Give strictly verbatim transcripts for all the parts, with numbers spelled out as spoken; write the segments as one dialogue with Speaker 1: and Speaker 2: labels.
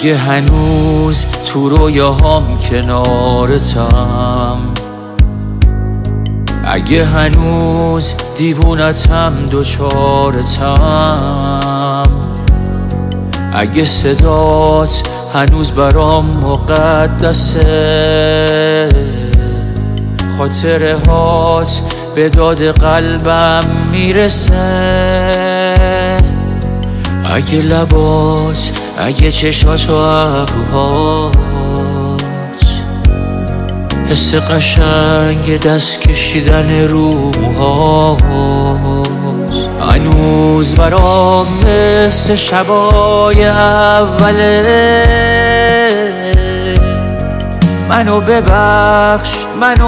Speaker 1: اگه هنوز تو رویاهام کنارتم، اگه هنوز دیوونتم دوچارتم، اگه صدات هنوز برام مقدسه، خاطره هات به داد قلبم میرسه، اگه لبات، اگه چشمات و ابروهات، حس قشنگ دست کشیدن رو موهات، هنوز برام مثل شبای اوله. منو ببخش، منو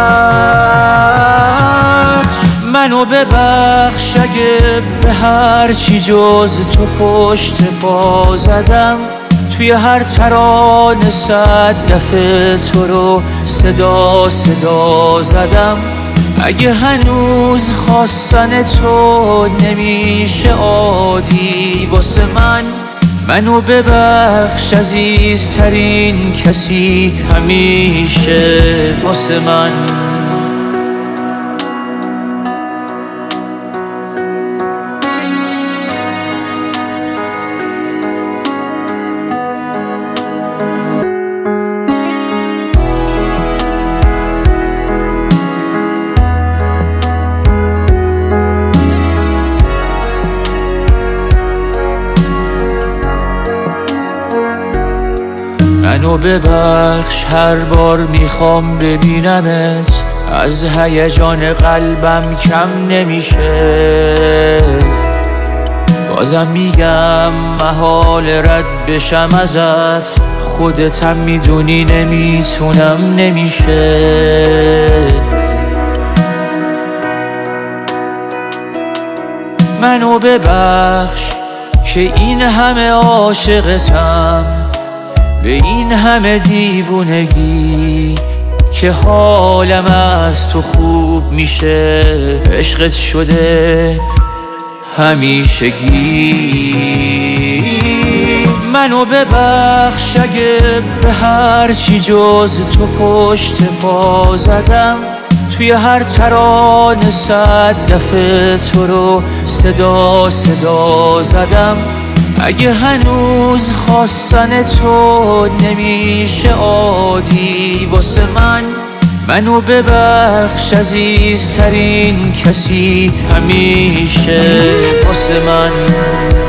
Speaker 1: ببخش، منو ببخش اگه به هر چی جز تو پشت پا زدم، توی هر ترانه صد دفعه تو رو صدا صدا زدم، اگه هنوز خواستن تو نمیشه عادی واسه من، منو ببخش عزیزترین کسی همیشه واسه من. منو ببخش هر بار میخوام ببینمت، از هیجان قلبم کم نمیشه، بازم میگم محال رد بشم ازت، خودتم میدونی نمیتونم نمیشه. منو ببخش که این همه عاشقتم، به این همه دیوونگی که حالم از تو خوب میشه، عشقت شده همیشگی. منو ببخش اگه به هر چی جز تو پشت پا زدم، توی هر ترانه صد دفعه تو رو صدا صدا زدم، اگه هنوز خواستن تو نمیشه عادی واسه من، منو ببخش عزیزترین کسی همیشه واسه من.